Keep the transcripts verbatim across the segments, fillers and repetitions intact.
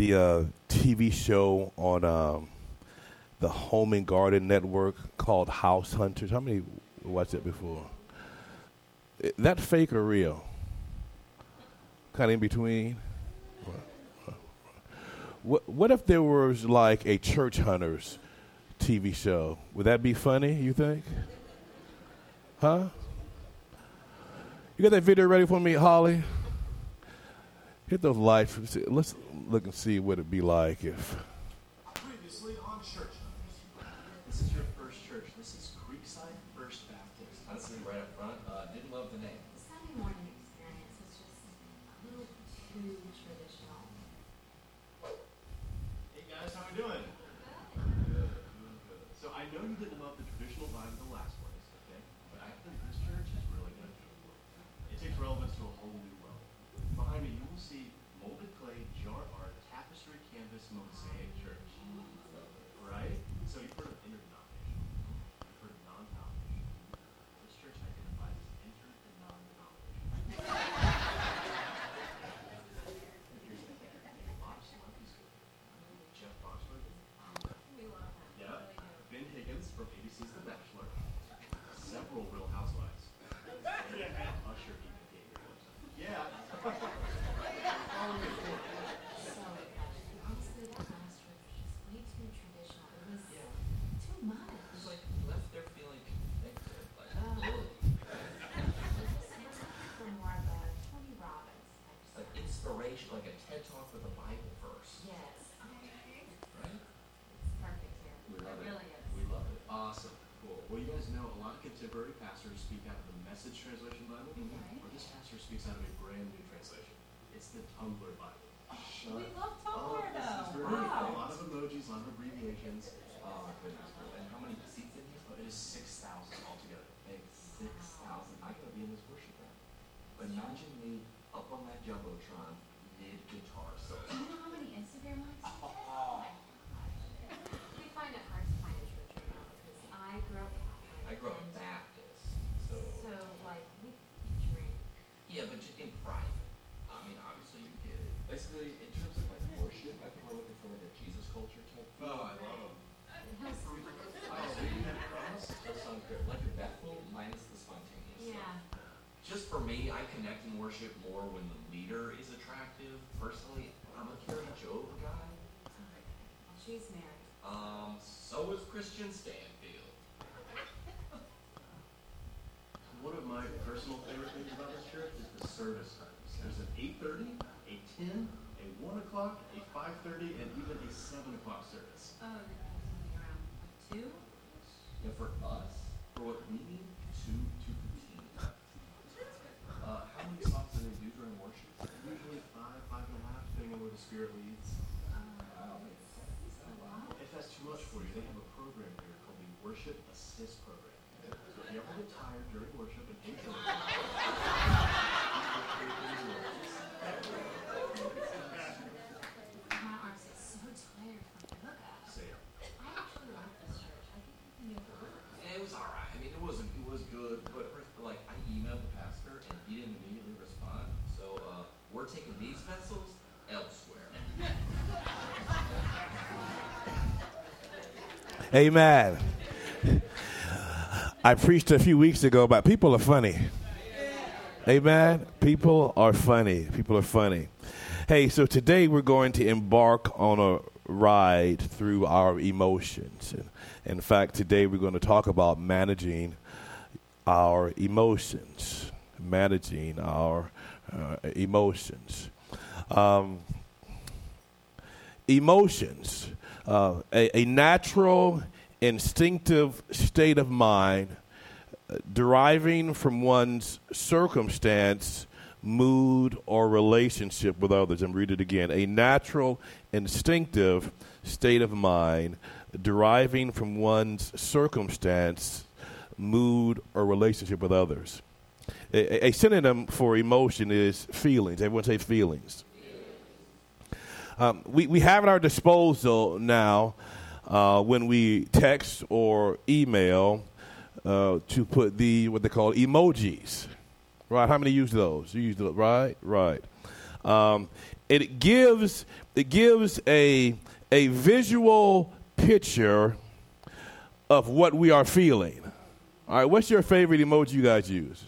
the uh, T V show on um, the Home and Garden Network called House Hunters? How many watched it before? Is that fake or real? Kind of in between. What What if there was like a Church Hunters T V show? Would that be funny, you think? Huh? You got that video ready for me, Holly? Hit those lights. Let's look and see what it'd be like if. Previously on Church Hunters. This is your first church. This is Creekside First Baptist. Honestly, right up front, uh, didn't love the name. The Sunday morning experience is just a little too traditional. Hey guys, how we doing? So I know you didn't love the traditional vibe of the last place, okay? But I think this church is really good. It takes relevance to a whole new level. Behind me, you will see molded clay, jar art, tapestry, canvas, mosaic church. Right? So you've heard of interdenominational. You've heard of non-denominational. This church identifies as inter and non-denominational. Bob Slunky's good. Jeff Boxford. We love that. Yeah. Ben Higgins from A B C's The Bachelor. Several Real Housewives. Usher even came here. Yeah. Follow me forward. So, honestly, that last trip was just way too traditional. It was Yeah. too much. It was like you left there feeling connected. Like, Oh. ugh. For more of a Tony Robbins type Like stuff. inspiration, like a TED Talk with a Bible verse. Yes. Right? It's perfect here. We love it it. really is. We love it. Awesome. Cool. Well, you guys know a lot of contemporary pastors speak out of the Message Translation Bible, Right. or this pastor speaks out of a brand new translation. It's the Tumblr Bible. We love Oh, Tumblr, this is though. great. Wow. A lot of emojis, a lot of abbreviations. Oh my goodness. And how many seats in here? Oh, it is six thousand altogether. Like six thousand. I could be in this worship band. Imagine me up on that jumbotron mid guitar solo. Do you know how many Instagram likes you get? Oh. We find it hard to find a church right now because I grew up Catholic. I grew up and Baptist, so So, like, we drink. yeah, but just in private. I mean, obviously you get it. Basically, in terms of like worship, I think we're looking for like a Jesus culture type. Oh, I love them. Hillsong. Oh, so you have promise? That sounds good. Like a Bethel minus the spontaneous. Yeah. Just for me, I connect and worship more when the leader is attractive. Personally, I'm a Carrie Jove guy. Well, she's married. Um, so is Christian Stanfield. One of my personal favorite things about this church is the service times. There's an eight thirty, a ten, a one o'clock, a five thirty, and even a seven o'clock service. Oh, they're something around like two? Yeah, for us, for what we need, two, two fifteen. Uh, how many songs do they do during worship? Usually five, five and a half, depending on where the Spirit leads. Um, it's a lot. If that's too much for you, they have a program here called the Worship Assist Program. So if you ever get tired during worship and hate your My arms get so tired from yoga. say it. I actually like this church. I think we can make it work. It was alright. I mean, it wasn't, it was good, but like, I emailed the pastor and he didn't immediately respond. So, uh, we're taking these vessels elsewhere. Amen. I preached a few weeks ago about people are funny. Amen. People are funny. People are funny. Hey, so today we're going to embark on a ride through our emotions. And in fact, today we're going to talk about managing our emotions. Managing our uh, emotions. Um, emotions. Uh, a, a natural, instinctive state of mind uh, deriving from one's circumstance, mood, or relationship with others. And read it again. A natural, instinctive state of mind deriving from one's circumstance, mood, or relationship with others. A, a synonym for emotion is feelings. Everyone say feelings. Um, we, we have at our disposal now uh, when we text or email uh, to put the what they call emojis. Right? How many use those? You use those, right? Right. Um, it gives it gives a a visual picture of what we are feeling. All right, what's your favorite emoji you guys use?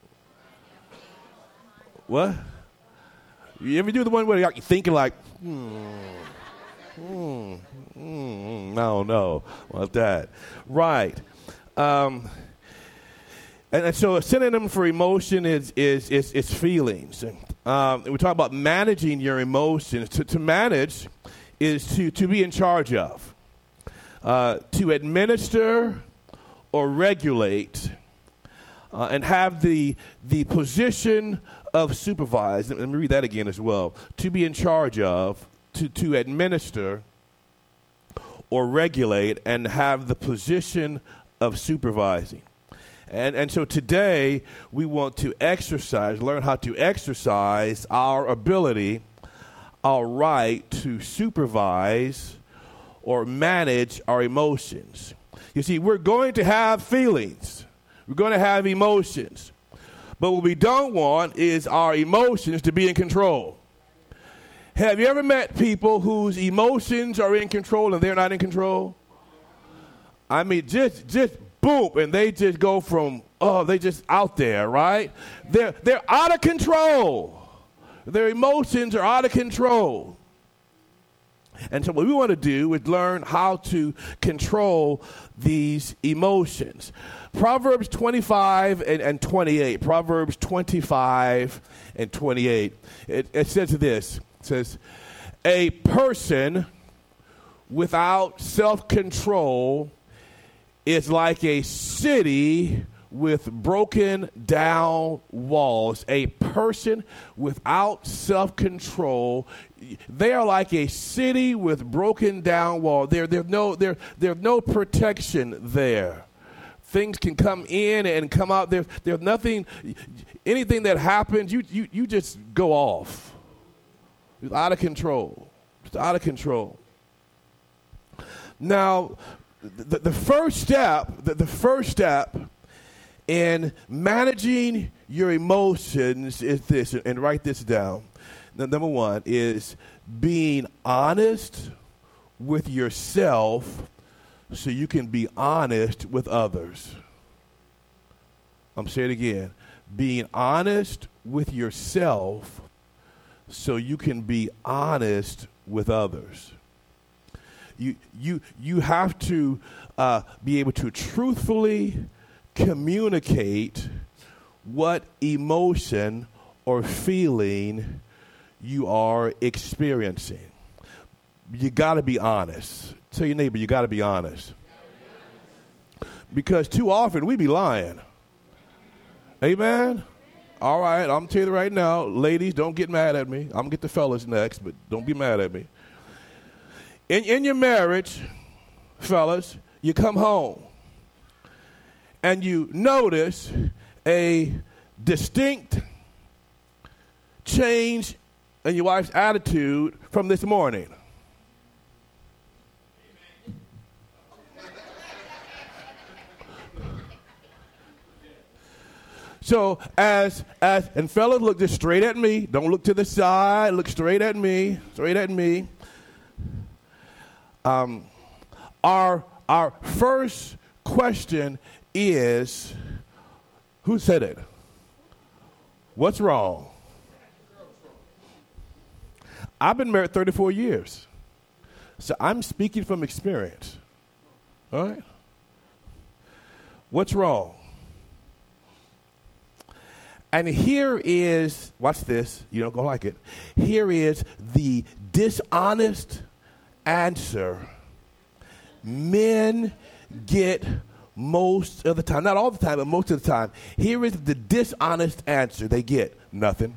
What? You ever do the one where you're thinking like, hmm, hmm, hmm, no, no, like that. Right. Um, and, and so a synonym for emotion is is is, is feelings. Um, we talk about managing your emotions. To, to manage is to, to be in charge of, uh, to administer or regulate, uh, and have the the position of supervise. Let me read that again as well. To be in charge of, to, to administer or regulate, and have the position of supervising. And and so today we want to exercise, learn how to exercise our ability, our right to supervise or manage our emotions. You see, we're going to have feelings. We're going to have emotions. But what we don't want is our emotions to be in control. Have you ever met people whose emotions are in control and they're not in control? I mean, just just boom, and they just go from, oh, they just out there, right? They're, they're out of control. Their emotions are out of control. And so what we want to do is learn how to control these emotions. Proverbs twenty-five and, and twenty-eight. Proverbs twenty-five and twenty-eight. It, it says this. It says, a person without self-control is like a city with broken down walls. A person without self-control, they are like a city with broken down walls. There, there's no, there, there's no protection there. Things can come in and come out. There, there's nothing, anything that happens, you, you, you just go off. It's out of control. It's out of control. Now, the, the first step, the, the first step in managing your emotions is this, and write this down. The number one is being honest with yourself so you can be honest with others. I'm saying it again. Being honest with yourself so you can be honest with others. You you you have to uh, be able to truthfully communicate what emotion or feeling you are experiencing. You got to be honest. Tell your neighbor, you got to be honest. Because too often we be lying. Amen? All right, I'm telling you right now, ladies, don't get mad at me. I'm going to get the fellas next, but don't be mad at me. In, in your marriage, fellas, you come home and you notice a distinct change in your wife's attitude from this morning. So as, as, and fellas, look just straight at me. Don't look to the side. Look straight at me, straight at me. Um, our, our first question is, who said it? What's wrong? I've been married thirty-four years. So I'm speaking from experience. All right? What's wrong? And here is, watch this, you don't go like it. Here is the dishonest answer men get most of the time. Not all the time, but most of the time. Here is the dishonest answer they get. Nothing.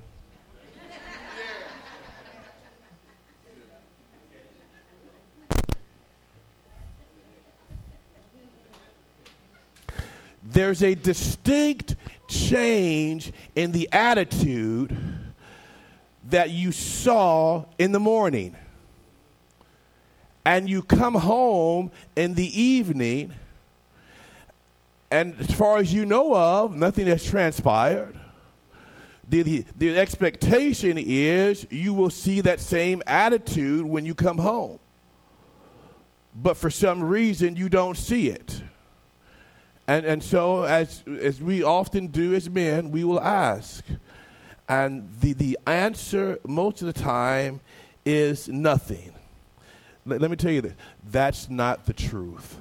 There's a distinct change in the attitude that you saw in the morning. And you come home in the evening, and as far as you know of, nothing has transpired. The, the, the expectation is you will see that same attitude when you come home. But for some reason, you don't see it. And and so, as as we often do as men, we will ask. And the, the answer most of the time is nothing. Let, let me tell you this. That's not the truth.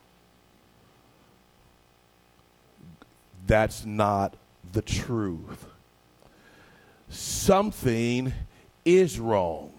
That's not the truth. Something is wrong.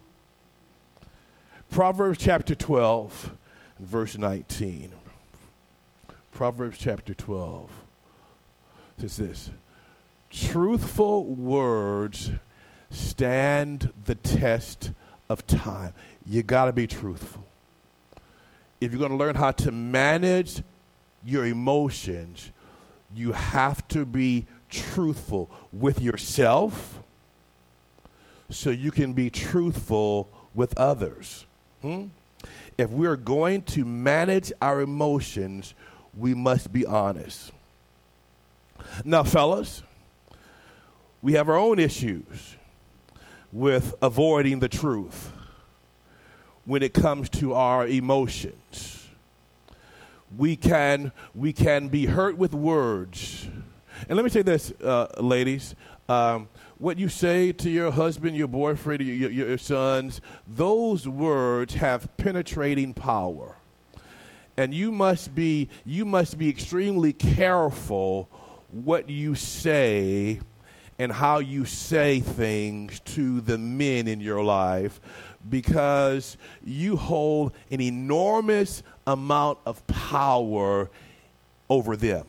Proverbs chapter twelve, verse nineteen. Proverbs chapter twelve says this: truthful words stand the test of time. You got to be truthful. If you're going to learn how to manage your emotions, you have to be truthful with yourself so you can be truthful with others. Hmm? If we're going to manage our emotions, we must be honest. Now, fellas, we have our own issues with avoiding the truth when it comes to our emotions. We can, we can be hurt with words. And let me say this, uh, ladies. Um, what you say to your husband, your boyfriend, your, your, your sons, those words have penetrating power. And you must be you must be extremely careful what you say and how you say things to the men in your life, because you hold an enormous amount of power over them.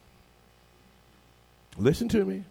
Listen to me.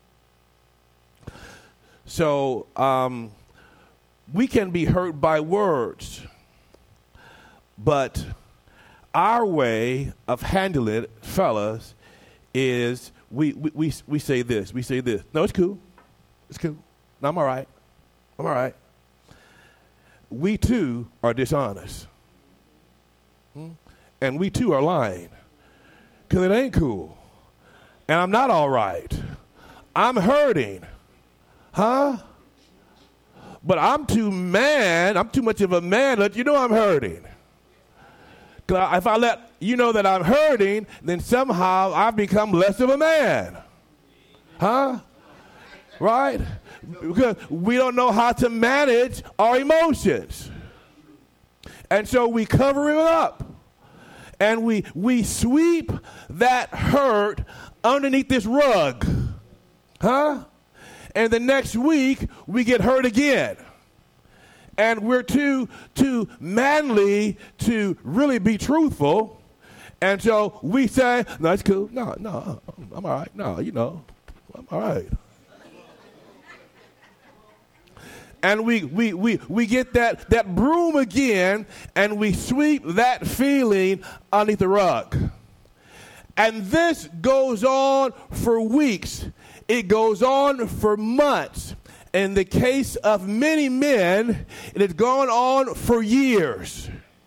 So um, we can be hurt by words, but our way of handling it, fellas, is we, we, we, we say this. We say this. No, it's cool. It's cool. No, I'm all right. I'm all right. We, too, are dishonest. Hmm? And we, too, are lying. Because it ain't cool. And I'm not all right. I'm hurting. Huh? But I'm too man. I'm too much of a man. Let you know I'm hurting. If I let you know that I'm hurting, then somehow I've become less of a man. Huh? Right? Because we don't know how to manage our emotions. And so we cover it up. And we we sweep that hurt underneath this rug. Huh? And the next week, we get hurt again. And we're too, too manly to really be truthful. And so we say, no, it's cool. No, no, I'm all right. No, you know, I'm all right. And we, we, we, we get that, that broom again, and we sweep that feeling underneath the rug. And this goes on for weeks. It goes on for months. In the case of many men, it has gone on for years.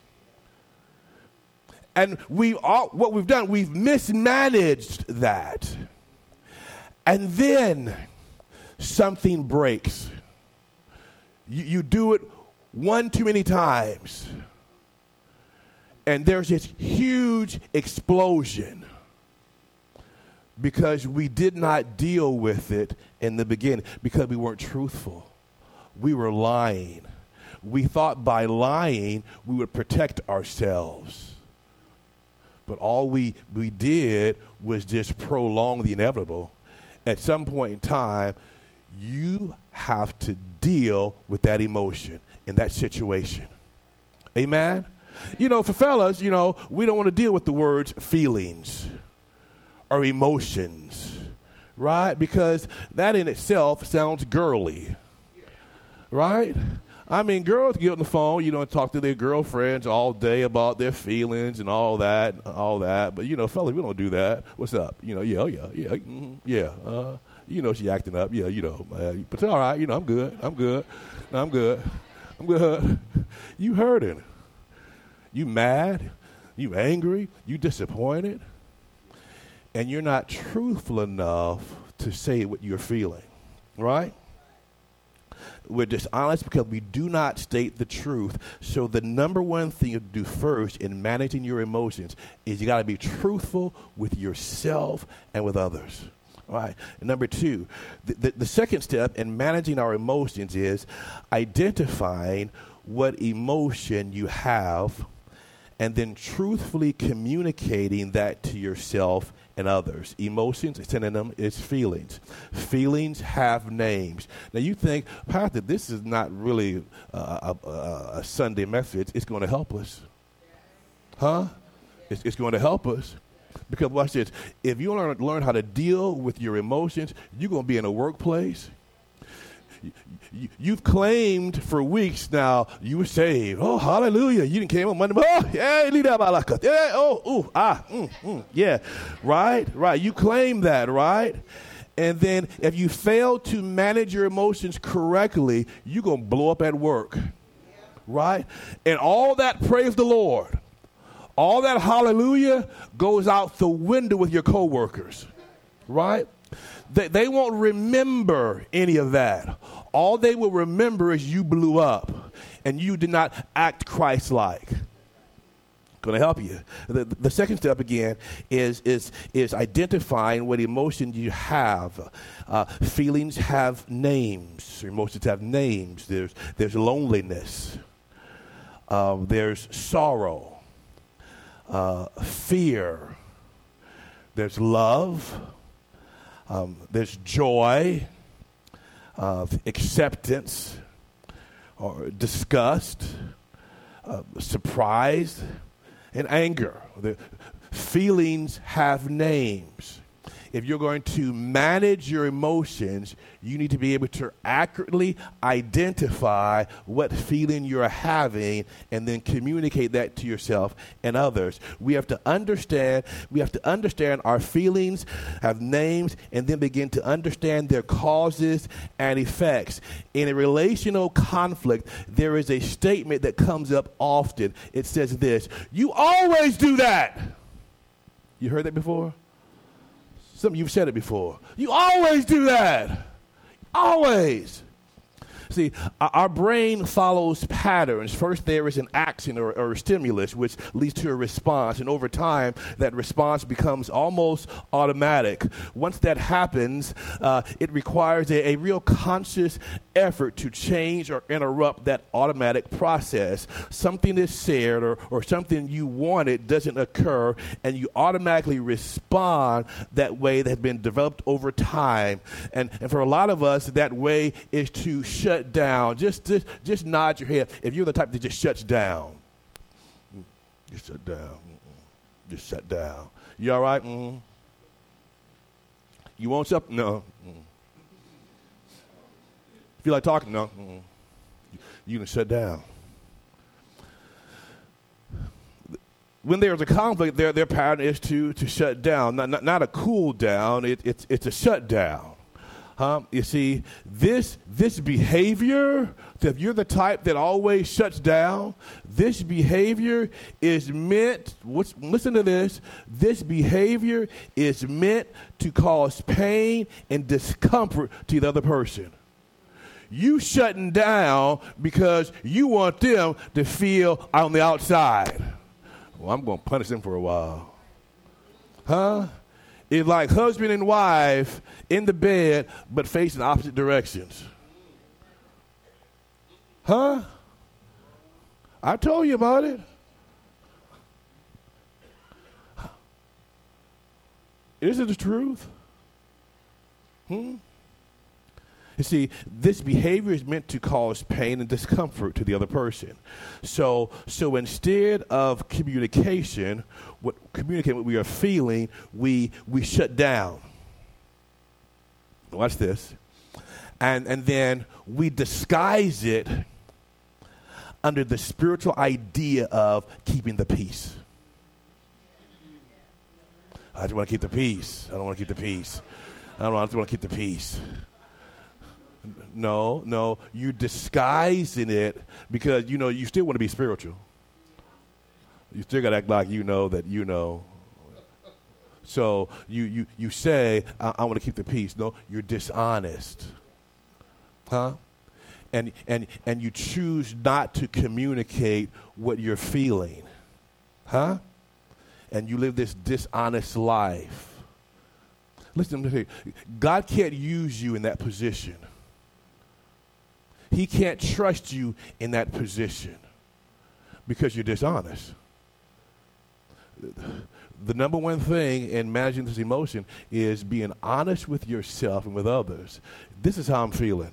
And we all, what we've done, we've mismanaged that. And then something breaks. You, you do it one too many times. And there's this huge explosion. Because we did not deal with it in the beginning, because we weren't truthful. We were lying. We thought by lying we would protect ourselves. But all we, we did was just prolong the inevitable. At some point in time, you have to deal with that emotion in that situation. Amen? You know, for fellas, you know, we don't want to deal with the words feelings or emotions, right? Because that in itself sounds girly, right? I mean, girls get on the phone, you know, and talk to their girlfriends all day about their feelings and all that, all that. But, you know, fellas, we don't do that. What's up? You know, yeah, oh, yeah, yeah, mm-hmm, yeah. Uh, you know, she acting up. Yeah, you know. Uh, but it's all right. You know, I'm good. I'm good. I'm good. I'm good. You hurting. You mad. You angry. You disappointed. And you're not truthful enough to say what you're feeling, right? We're dishonest because we do not state the truth. So the number one thing you do first in managing your emotions is you got to be truthful with yourself and with others. All right. And number two, the, the, the second step in managing our emotions is identifying what emotion you have and then truthfully communicating that to yourself and others. Emotions, a synonym is feelings. Feelings have names. Now you think, Pastor, this is not really uh, a, a, a Sunday message. It's going to help us. Huh? It's, it's going to help us. Because watch this. If you learn, learn how to deal with your emotions, you're going to be in a workplace. You, you, you've claimed for weeks now you were saved. Oh, hallelujah. You didn't came on Monday. Oh, yeah, leave that by yeah, oh, ooh, ah, mm, mm, yeah. Right, right. You claim that, right? And then if you fail to manage your emotions correctly, you're going to blow up at work. Right? And all that, praise the Lord, all that hallelujah goes out the window with your coworkers, right? They, they won't remember any of that. All they will remember is you blew up and you did not act Christ-like. Going to help you. The, the second step again is is is identifying what emotion you have. Uh, feelings have names. Emotions have names. There's there's loneliness. Uh, there's sorrow. Uh, fear, there's love, um, there's joy, uh, acceptance, or disgust, uh, surprise, and anger. The feelings have names. If you're going to manage your emotions, you need to be able to accurately identify what feeling you're having and then communicate that to yourself and others. We have to understand, we have to understand our feelings have names and then begin to understand their causes and effects. In a relational conflict, there is a statement that comes up often. It says this: you always do that. You heard that before? Some of you have said it before. You always do that. Always. See, our brain follows patterns. First, there is an action or, or a stimulus, which leads to a response. And over time, that response becomes almost automatic. Once that happens, uh, it requires a, a real conscious effort to change or interrupt that automatic process. Something is said or, or something you wanted doesn't occur, and you automatically respond that way that has been developed over time. And, and for a lot of us, that way is to shut down. Just, just, just nod your head. If you're the type that just shuts down, just shut down. Just shut down. You all right? Mm-hmm. You want something? No. Mm-hmm. Feel like talking? No. Mm-hmm. You can shut down. When there's a conflict, their their pattern is to to shut down. Not not, not a cool down. It, it's it's a shutdown. Um, you see, this this behavior, if you're the type that always shuts down, this behavior is meant, what's, listen to this, this behavior is meant to cause pain and discomfort to the other person. You shutting down because you want them to feel on the outside. Well, I'm going to punish them for a while. Huh? It's like husband and wife in the bed, but facing opposite directions. Huh? I told you about it. Isn't it the truth? Hmm? You see, this behavior is meant to cause pain and discomfort to the other person. So, so instead of communication, what communicate what we are feeling, we we shut down. Watch this, and and then we disguise it under the spiritual idea of keeping the peace. I just want to keep the peace. I don't want to keep the peace. I don't. I just want to keep the peace. No, no, you're disguising it because, you know, you still want to be spiritual. You still got to act like you know that you know. So you, you, you say, I, I want to keep the peace. No, you're dishonest. Huh? And, and, and you choose not to communicate what you're feeling. Huh? And you live this dishonest life. Listen to me. God can't use you in that position. He can't trust you in that position because you're dishonest. The number one thing in managing this emotion is being honest with yourself and with others. This is how I'm feeling.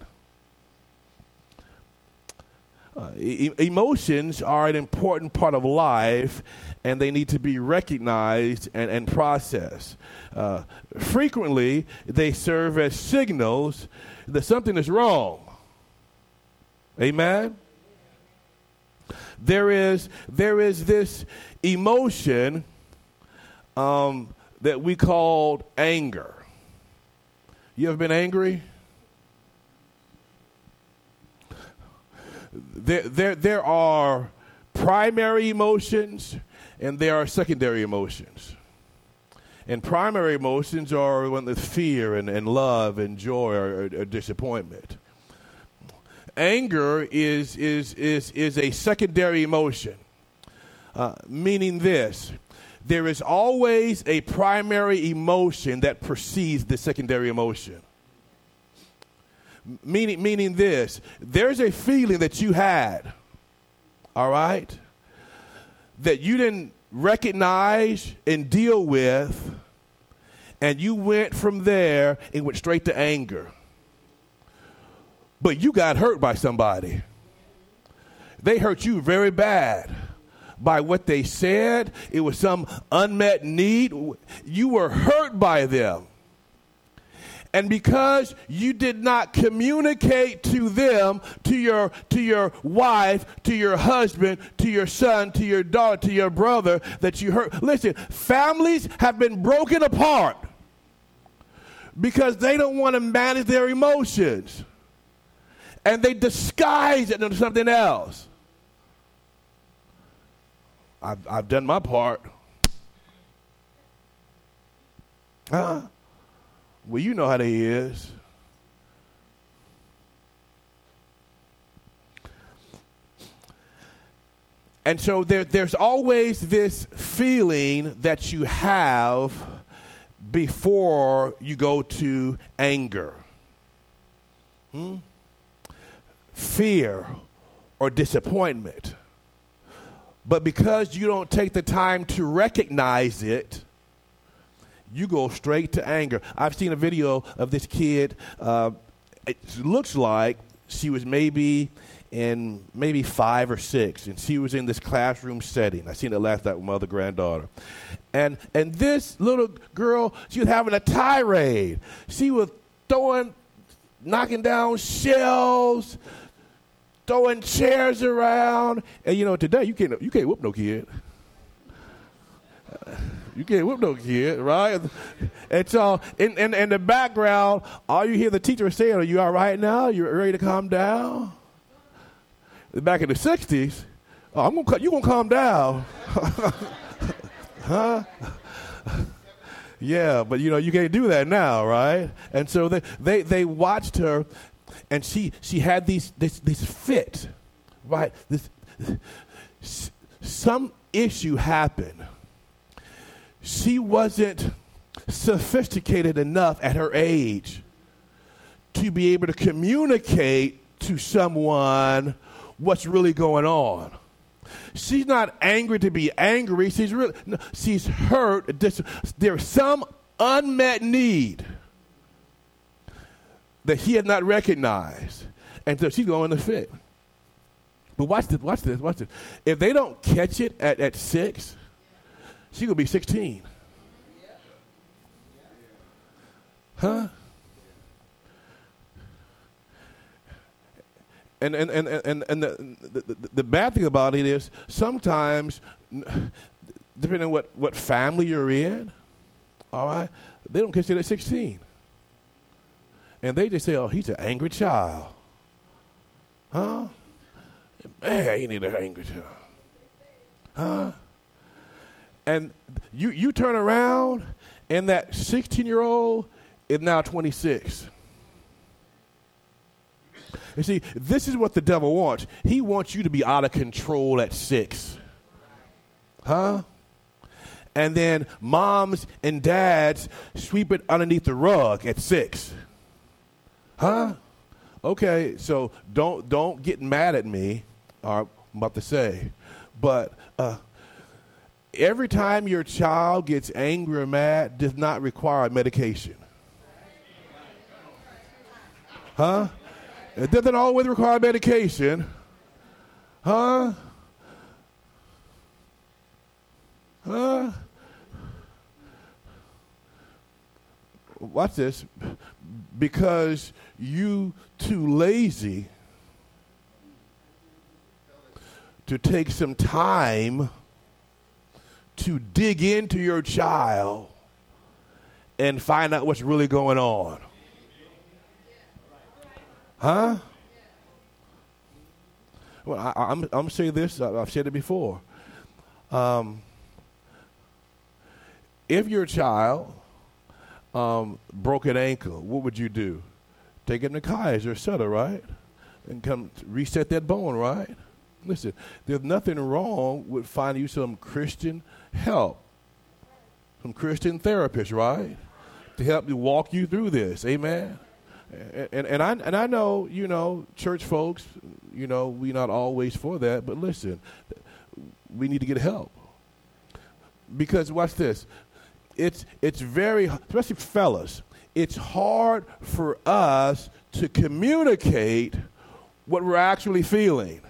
Uh, e- emotions are an important part of life, and they need to be recognized and, and processed. Uh, frequently, they serve as signals that something is wrong. Amen? There is, there is this emotion um, that we call anger. You ever been angry? There, there, there are primary emotions and there are secondary emotions. And primary emotions are when there's fear and, and love and joy or, or, or disappointment. Anger is, is, is, is a secondary emotion, uh, meaning this. There is always a primary emotion that precedes the secondary emotion. Meaning, meaning this, there's a feeling that you had, all right, that you didn't recognize and deal with, and you went from there and went straight to anger. But you got hurt by somebody. They hurt you very bad by what they said. It was some unmet need. You were hurt by them. And because you did not communicate to them, to your to your wife, to your husband, to your son, to your daughter, to your brother, that you hurt. Listen, families have been broken apart because they don't want to manage their emotions. And they disguise it into something else. I've, I've done my part. Huh? Well, you know how they is. And so there, there's always this feeling that you have before you go to anger. Hmm? Fear or disappointment. But because you don't take the time to recognize it, you go straight to anger. I've seen a video of this kid. Uh, it looks like she was maybe in maybe five or six, and she was in this classroom setting. I seen it last night with my other granddaughter. And and this little girl, she was having a tirade. She was throwing, knocking down shelves, throwing chairs around. And you know, today you can't you can't whoop no kid. You can't whoop no kid, right? And so in, in, in the background, all you hear the teacher saying, "Are you all right now? You ready to calm down?" Back in the sixties, oh, I'm gonna you gonna calm down, huh? Yeah, but you know you can't do that now, right? And so they they, they watched her, and she she had these this this fit, right? This some issue happened. She wasn't sophisticated enough at her age to be able to communicate to someone what's really going on. She's not angry to be angry. She's really, no, she's hurt. There's some unmet need that he had not recognized. And so she's going to fit. But watch this, watch this, watch this. If they don't catch it at, at six, she's going to be sixteen. Huh? And and, and, and, and the, the, the bad thing about it is sometimes, depending on what, what family you're in, all right, they don't catch it at sixteen. And they just say, "Oh, he's an angry child." Huh? Man, he need an angry child. Huh? And you, you turn around, and that sixteen-year-old is now twenty-six. You see, this is what the devil wants. He wants you to be out of control at six. Huh? And then moms and dads sweep it underneath the rug at six. Huh? Okay, so don't don't get mad at me, or I'm about to say. But uh, every time your child gets angry or mad does not require medication. Huh? It doesn't always require medication. Huh? Huh? Watch this. Because you too lazy to take some time to dig into your child and find out what's really going on. Huh? Well, I, I'm, I'm saying this. I've said it before. Um, if your child um, broke an ankle, what would you do? Take it to Kaiser, et cetera, right? And come reset that bone, right? Listen, there's nothing wrong with finding you some Christian help, some Christian therapist, right, to help you walk you through this. Amen. And, and, and I and I know, you know, church folks, you know, we're not always for that, but listen, we need to get help. Because watch this. It's it's very, especially fellas, it's hard for us to communicate what we're actually feeling.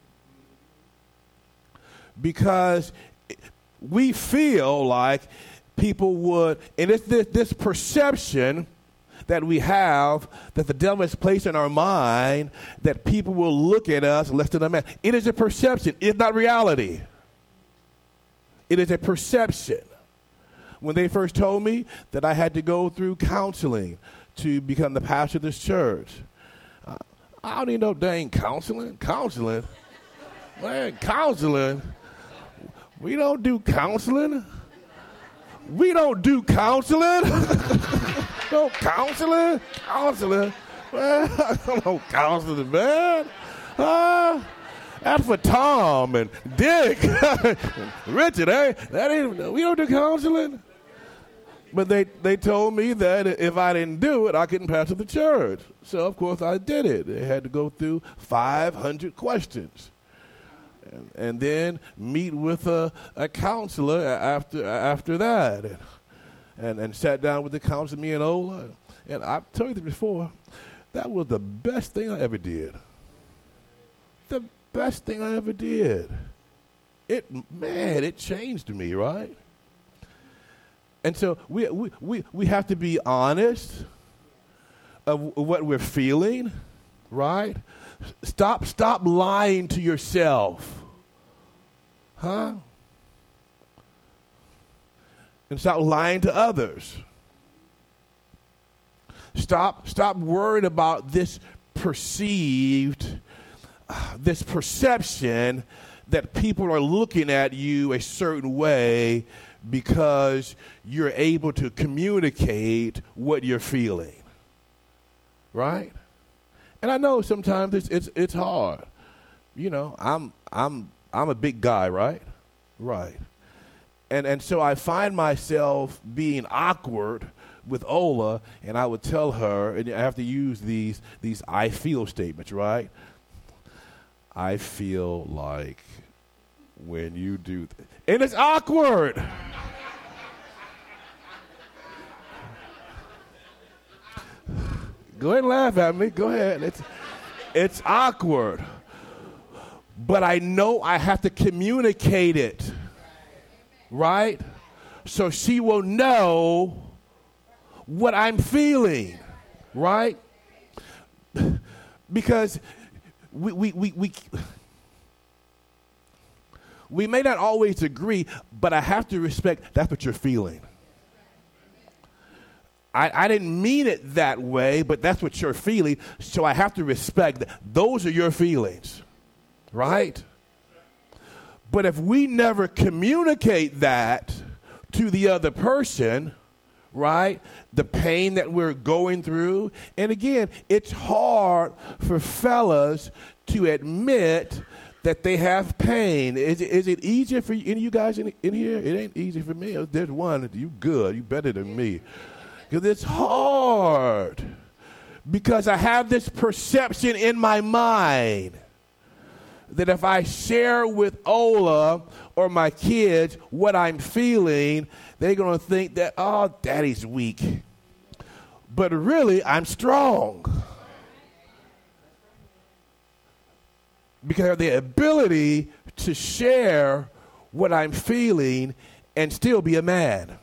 Because we feel like people would, and it's this, this perception that we have, that the devil has placed in our mind, that people will look at us less than a man. It is a perception. It's not reality. It is a perception. When they first told me that I had to go through counseling to become the pastor of this church, uh, I don't even know dang counseling. Counseling? Man, counseling? We don't do counseling. We don't do counseling. No counseling, counseling. Man, I don't know counseling, man. Uh, that's for Tom and Dick, Richard. Eh? That ain't. We don't do counseling. But they, they told me that if I didn't do it, I couldn't pastor the church. So of course I did it. They had to go through five hundred questions. And, and then meet with a, a counselor after after that, and, and and sat down with the counselor, me and Ola. And I've told you this before, that was the best thing I ever did. The best thing I ever did. It man, it changed me, right? And so we we we, we have to be honest of what we're feeling, right? Stop stop lying to yourself. Huh? And stop lying to others. Stop stop worrying about this perceived, uh, this perception that people are looking at you a certain way because you're able to communicate what you're feeling. Right? And I know sometimes it's it's it's hard. You know, I'm I'm I'm a big guy, right? Right. And and so I find myself being awkward with Ola, and I would tell her, and I have to use these these I feel statements, right? I feel like when you do th- and it's awkward. Go ahead and laugh at me. Go ahead. It's it's awkward. But I know I have to communicate it. Right? So she will know what I'm feeling. Right? Because we we we we, we may not always agree, but I have to respect that's what you're feeling. I, I didn't mean it that way, but that's what you're feeling, so I have to respect that. Those are your feelings, right? But if we never communicate that to the other person, right, the pain that we're going through, and again, it's hard for fellas to admit that they have pain. Is it, is it easier for you, any of you guys in, in here? It ain't easy for me. There's one, you good, you better than me. Because it's hard. Because I have this perception in my mind that if I share with Ola or my kids what I'm feeling, they're going to think that, oh, daddy's weak. But really, I'm strong. Because I have the ability to share what I'm feeling and still be a man.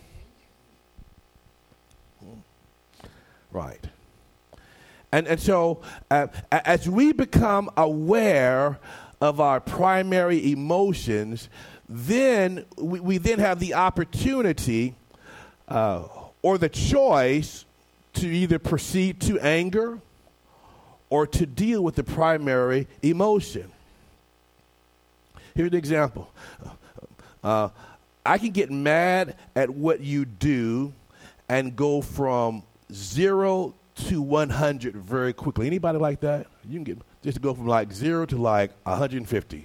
Right. And and so uh, as we become aware of our primary emotions, then we, we then have the opportunity uh, or the choice to either proceed to anger or to deal with the primary emotion. Here's an example. Uh, I can get mad at what you do and go from zero to one hundred very quickly. Anybody like that? You can get just go from like zero to like one hundred fifty.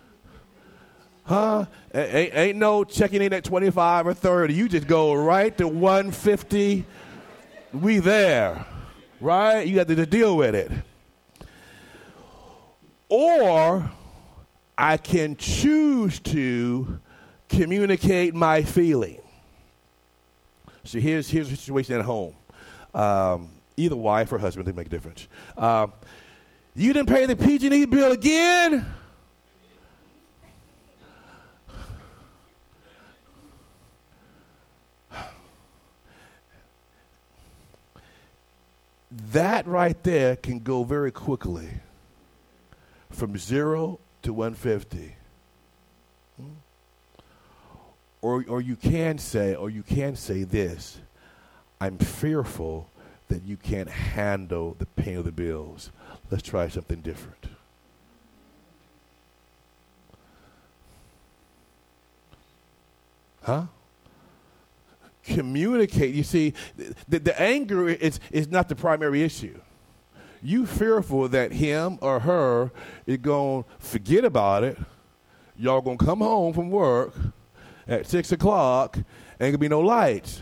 Huh? Ain't, ain't no checking in at twenty-five or thirty. You just go right to one hundred fifty. We there, right? You got to just deal with it. Or I can choose to communicate my feeling. So here's here's the situation at home. Um, either wife or husband, they make a difference. Um, you didn't pay the P G and E bill again? That right there can go very quickly from zero to one hundred fifty. Hmm? Or, or you can say, or you can say this: I'm fearful that you can't handle the pain of the bills. Let's try something different. Huh? Communicate. You see, the, the anger is, is not the primary issue. You fearful that him or her is going to forget about it. Y'all going to come home from work at six o'clock, ain't going to be no lights.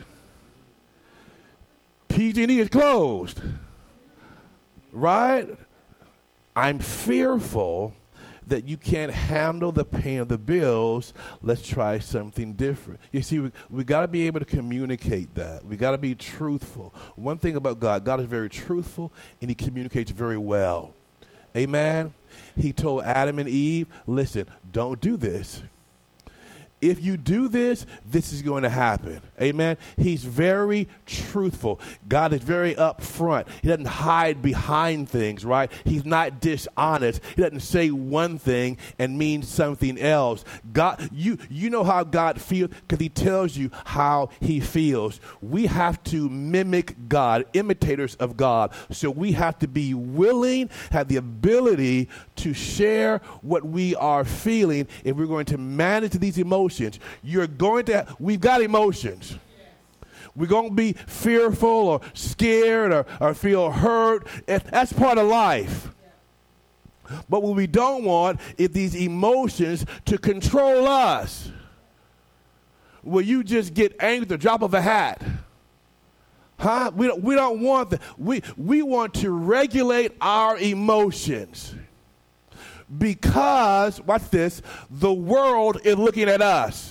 P G and E is closed. Right? I'm fearful that you can't handle the pain of the bills. Let's try something different. You see, we, we got to be able to communicate that. We got to be truthful. One thing about God, God is very truthful, and he communicates very well. Amen? He told Adam and Eve, listen, don't do this. If you do this, this is going to happen. Amen? He's very truthful. God is very upfront. He doesn't hide behind things, right? He's not dishonest. He doesn't say one thing and mean something else. God, you, you know how God feels because he tells you how he feels. We have to mimic God, imitators of God. So we have to be willing, have the ability to share what we are feeling if we're going to manage these emotions. You're going to, we've got emotions. We're going to be fearful or scared or, or feel hurt. That's part of life. But what we don't want is these emotions to control us. Where you just get angry at the drop of a hat. Huh? We don't, we don't want that. We, we want to regulate our emotions. Because, watch this, the world is looking at us.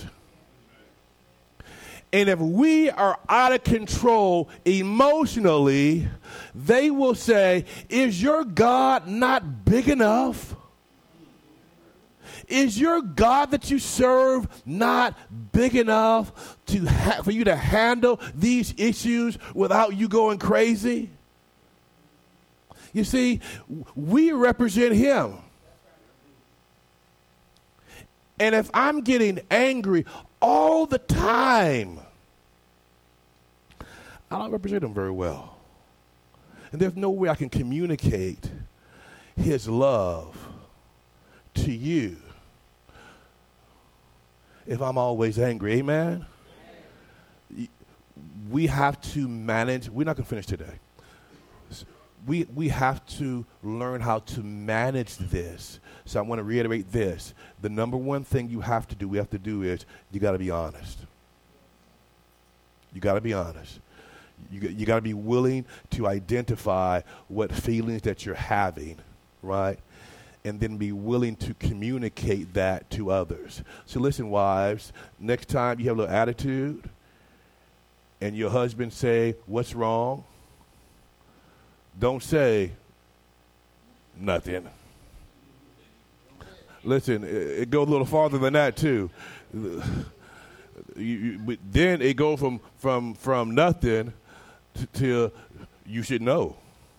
And if we are out of control emotionally, they will say, is your God not big enough? Is your God that you serve not big enough to ha- for you to handle these issues without you going crazy? You see, we represent him. And if I'm getting angry all the time, I don't represent him very well. And there's no way I can communicate his love to you if I'm always angry. Amen? We have to manage. We're not going to finish today. We, we have to learn how to manage this. So I want to reiterate this. The number one thing you have to do, we have to do is you got to be honest. You got to be honest. You, you got to be willing to identify what feelings that you're having, right? And then be willing to communicate that to others. So listen, wives, next time you have a little attitude and your husband say, what's wrong? Don't say nothing. Listen, it, it goes a little farther than that too. You, you, but then it goes from from from nothing to, to you should know.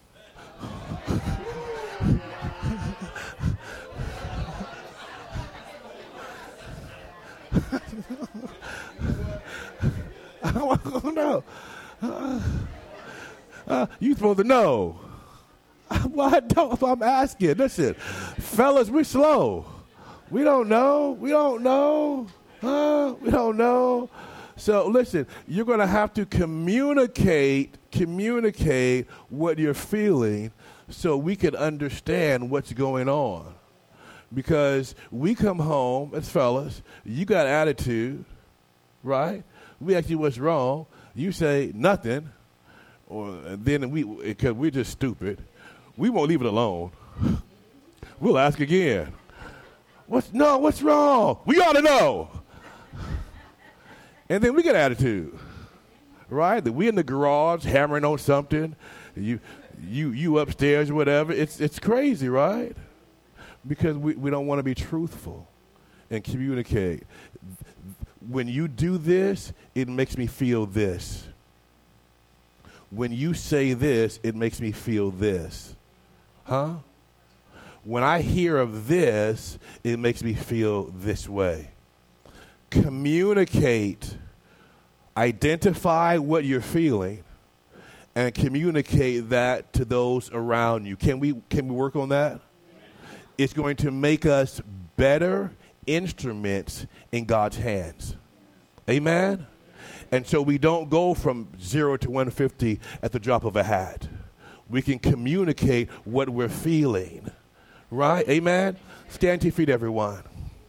I don't know. Uh, uh, you supposed to know. Well, I don't. I'm asking. Listen, fellas, we're slow. We don't know. We don't know. Huh? We don't know. So listen, you're going to have to communicate, communicate what you're feeling so we can understand what's going on. Because we come home as fellas, you got attitude, right? We ask you what's wrong. You say nothing. Or and then we, because we're just stupid, we won't leave it alone. We'll ask again. What's no? What's wrong? We ought to know. And then we get attitude, right? That we in the garage hammering on something. You, you, you upstairs or whatever. It's it's crazy, right? Because we, we don't want to be truthful and communicate. When you do this, it makes me feel this. When you say this, it makes me feel this. Huh? When I hear of this, it makes me feel this way. Communicate. Identify what you're feeling and communicate that to those around you. Can we can we work on that? It's going to make us better instruments in God's hands. Amen? And so we don't go from zero to one hundred fifty at the drop of a hat. We can communicate what we're feeling. Right? Amen? Stand to your feet, everyone.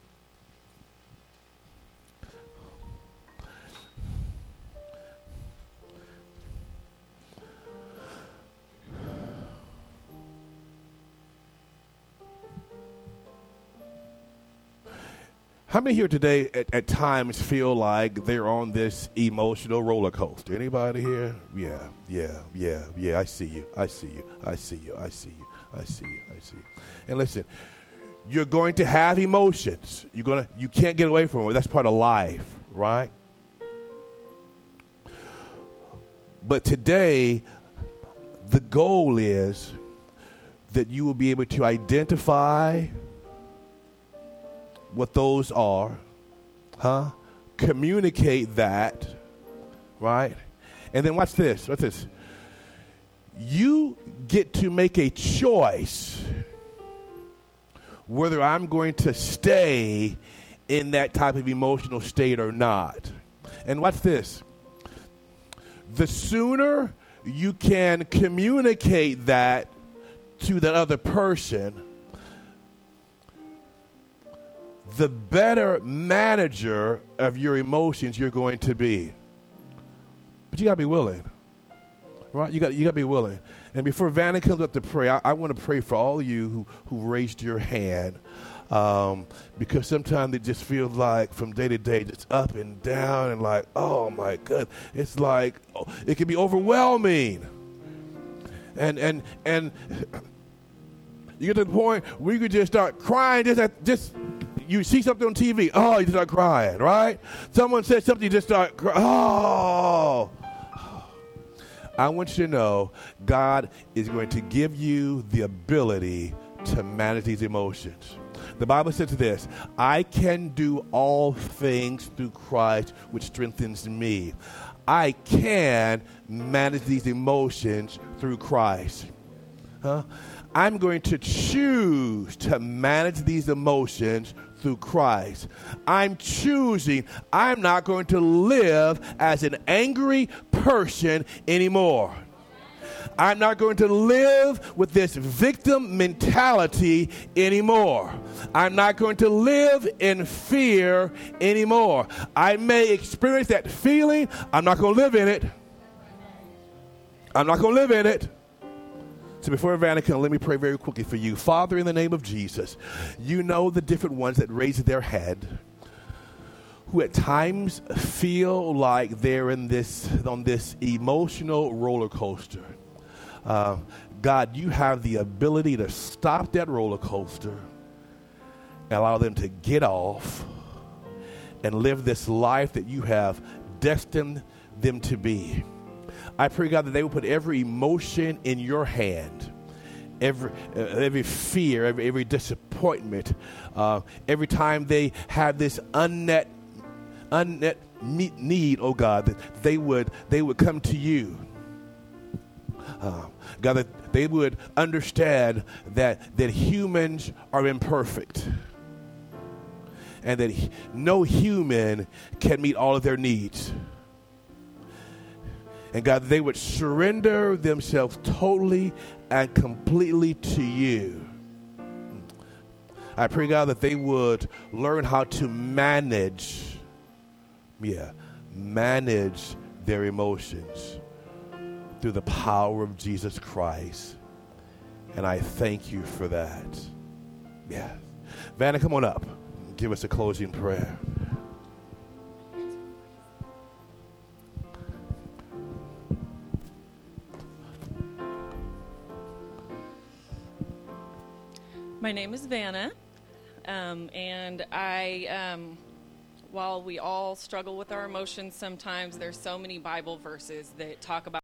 How many here today at, at times feel like they're on this emotional roller coaster? Anybody here? Yeah, yeah, yeah, yeah. I see you. I see you. I see you. I see you. I see you. I see you. And listen, you're going to have emotions. You're gonna. You can't get away from it. That's part of life, right? But today, the goal is that you will be able to identify what those are, huh? Communicate that, right? And then watch this, watch this. You get to make a choice whether I'm going to stay in that type of emotional state or not. And watch this. The sooner you can communicate that to the other person, the better manager of your emotions you're going to be. But you got to be willing. Right? You got you got to be willing. And before Vanna comes up to pray, I, I want to pray for all of you who, who raised your hand. Um, because sometimes it just feels like from day to day, just up and down and like, oh my God. It's like, oh, it can be overwhelming. And, and, and you get to the point where you could just start crying just at, just, you see something on T V, oh, you just start crying, right? Someone says something, you just start crying, oh. I want you to know God is going to give you the ability to manage these emotions. The Bible says this, I can do all things through Christ, which strengthens me. I can manage these emotions through Christ. Huh? I'm going to choose to manage these emotions through Christ. I'm choosing, I'm not going to live as an angry person anymore. I'm not going to live with this victim mentality anymore. I'm not going to live in fear anymore. I may experience that feeling. I'm not going to live in it. I'm not going to live in it. So before Vanica, let me pray very quickly for you. Father, in the name of Jesus, you know the different ones that raise their head, who at times feel like they're in this on this emotional roller coaster. Uh, God, you have the ability to stop that roller coaster and allow them to get off and live this life that you have destined them to be. I pray, God, that they will put every emotion in your hand, every uh, every fear, every, every disappointment, uh, every time they have this unmet, unmet need, oh God, that they would they would come to you. Uh, God, that they would understand that, that humans are imperfect and that he, no human can meet all of their needs. And God, they would surrender themselves totally and completely to you. I pray, God, that they would learn how to manage, yeah, manage their emotions through the power of Jesus Christ. And I thank you for that. Yeah. Vanna, come on up. Give us a closing prayer. My name is Vanna, um, and I, um, while we all struggle with our emotions sometimes, there's so many Bible verses that talk about